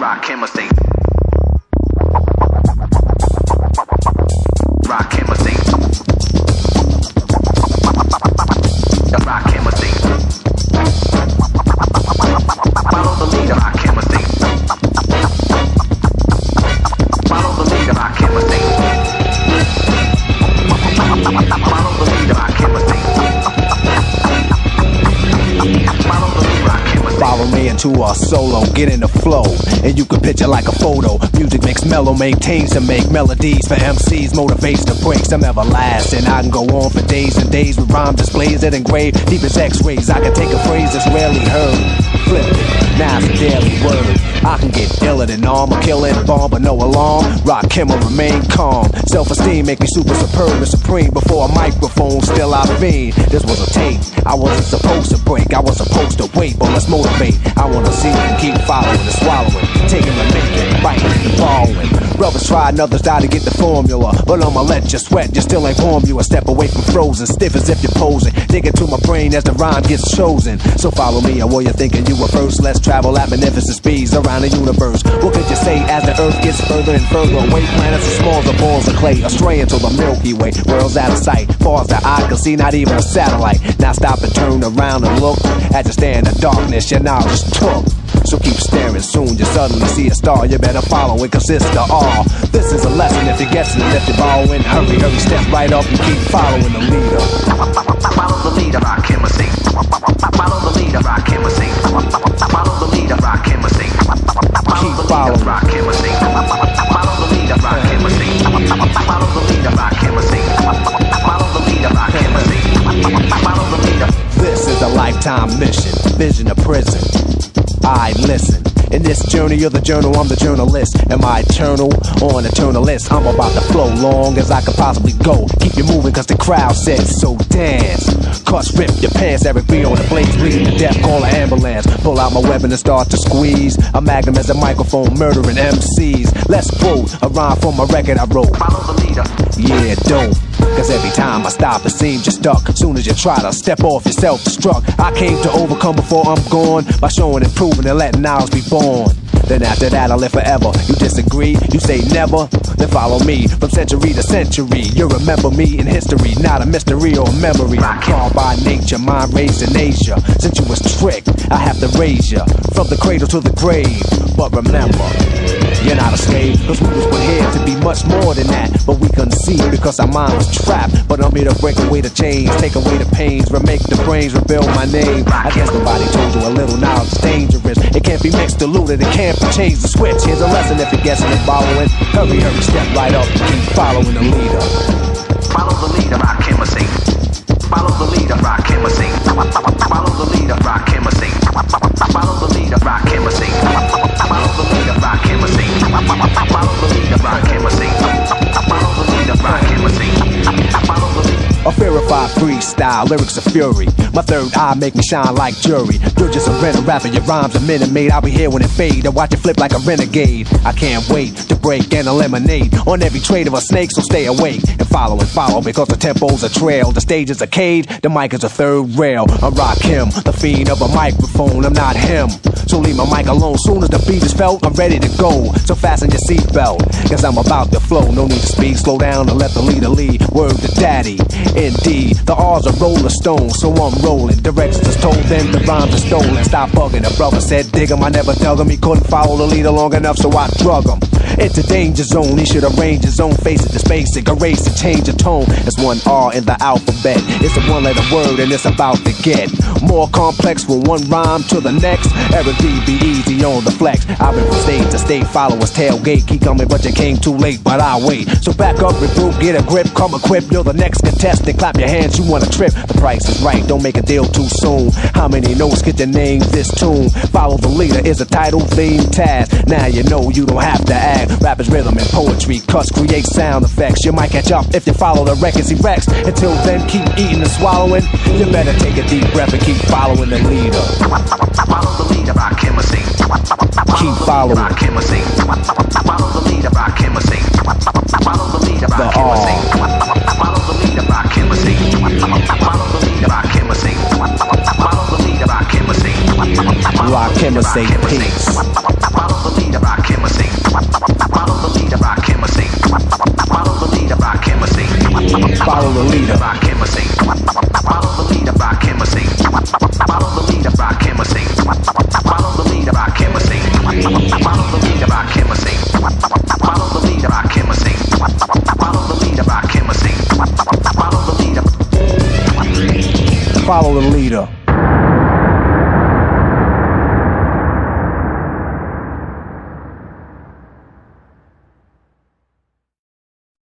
Rock chemistry. Rock chemistry. Rock chemistry. Follow the leader. Rock chemistry. Follow the leader. Rock chemistry. Follow the leader. Rock chemistry. Follow the leader. Rock chemistry. Follow me into a solo, get in the flow, and you can picture like a photo. Music makes mellow, maintains to make melodies for MCs, motivates to break some everlasting. I can go on for days and days with rhyme displays that engrave deep as x-rays. I can take a phrase that's rarely heard, flip it, now it's a daily word. I can get iller than armor, killing bomb, but no alarm. Rock him or remain calm. Self-esteem make me super superb and supreme. Before a microphone, still I fiend. This was a tape I wasn't supposed to break. I was supposed to wait, but let's motivate. I wanna see you keep following and swallowing, taking and making, biting and borrowing. Brothers try and others die to get the formula, but I'ma let you sweat, you still ain't warm. You a step away from frozen, stiff as if you're posing. Dig into my brain as the rhyme gets chosen. So follow me, or you're thinking you were first. Let's travel at magnificent speeds around the universe. What could you say as the earth gets further and further away? Planets as small as balls of clay, astray into the Milky Way. World's out of sight, far as the eye can see, not even a satellite. Now stop and turn around and look. As you stand in the darkness, your knowledge took. So keep staring, soon you suddenly see a star. You better follow it, cause it's the all. This is a lesson if you get to it, if you're borrowing. Hurry, hurry, step right up and keep following the leader. Follow the leader, rock chemistry. Follow the leader, rock chemistry. Follow the leader, rock chemistry. Keep following. Rock chemistry. Follow the leader, rock chemistry. Follow the leader, rock chemistry. Follow the leader, rock chemistry. Follow the leader. This is a lifetime mission, vision of prison. I listen. In this journey of the journal, I'm the journalist. Am I eternal or an eternalist? I'm about to flow long as I can possibly go. Keep you moving cause the crowd says so. Dance, cuss, rip your pants. Eric B on the blades, bleeding to death, call an ambulance. Pull out my weapon and start to squeeze. A magnum as a microphone, murdering MCs. Let's quote a rhyme from a record I wrote. Follow the leader. Yeah, don't. Cause every time I stop, it seems you're stuck. Soon as you try to step off, you're self-destruct. I came to overcome before I'm gone, by showing and proving and letting ours be born. Then after that, I live forever. You disagree? You say never? Then follow me from century to century. You remember me in history, not a mystery or a memory. I'm called by nature, mind raised in Asia. Since you was tricked, I have to raise you from the cradle to the grave. But remember, you're not a slave, cause we was put here to be much more than that. But we couldn't see because our mind was trapped. But I'm here to break away the chains, take away the pains, remake the brains, rebuild my name. I guess nobody told you a little knowledge is dangerous. It can't be mixed, diluted, it can't be changed the switch. Here's a lesson if you're guessing and following. Hurry, hurry, step right up and keep following the leader. Follow the leader, rock chemistry. Follow the leader, rock chemistry. Follow the leader, rock chemistry. Follow the leader, rock chemistry. Follow the leader, rock chemistry. Follow the leader, rock chemistry. Follow the leader, rock chemistry. Follow the leader. A verified freestyle, lyrics of fury. My third eye make me shine like jury. You're just a rental rapper, your rhymes a minute made. I'll be here when it fade, I watch it flip like a renegade. I can't wait to break and eliminate on every trade of a snake, so stay awake and follow because the tempo's a trail, the stage is a cage, the mic is a third rail. I rock him, the fiend of a microphone, I'm not him. So leave my mic alone, soon as the beat is felt, I'm ready to go. So fasten your seatbelt, cause I'm about to flow. No need to speed, slow down and let the leader lead. Word to daddy, indeed, the R's are roller stones, so I'm rolling. Directions is told, then the rhymes are stolen. Stop bugging, the brother said dig him, I never dug him. He couldn't follow the leader long enough, so I drug him. It's a danger zone, he should arrange his own. Face it, it's basic, erase it, change the tone. It's one R in the alphabet, it's a one-letter word and it's about to get more complex from one rhyme to the next. Eric D, be easy on the flex. I've been from state to state, followers tailgate. Keep coming but you came too late, but I'll wait. So back up, regroup, get a grip, come equipped. You're the next contestant, clap your hands, you want a trip. The price is right, don't make a deal too soon. How many notes get your name this tune? Follow the leader is a title, theme, task. Now you know you don't have to act. Rap is rhythm and poetry, cuts create sound effects. You might catch up if you follow the records he wrecks. Until then, keep eating and swallowing. You better take a deep breath and keep following the leader. Follow the leader, rock chemistry. Keep following. Rock chemistry. Follow the leader, rock chemistry. Follow the leader, rock chemistry. Follow the leader, rock chemistry. Follow the leader, rock chemistry. Follow the leader, rock chemistry. Rock chemistry, peace. the leader, rock him or sing. Follow the leader, rock him or sing. Follow the leader, rock him or sing. Follow the leader. Rock him or sing.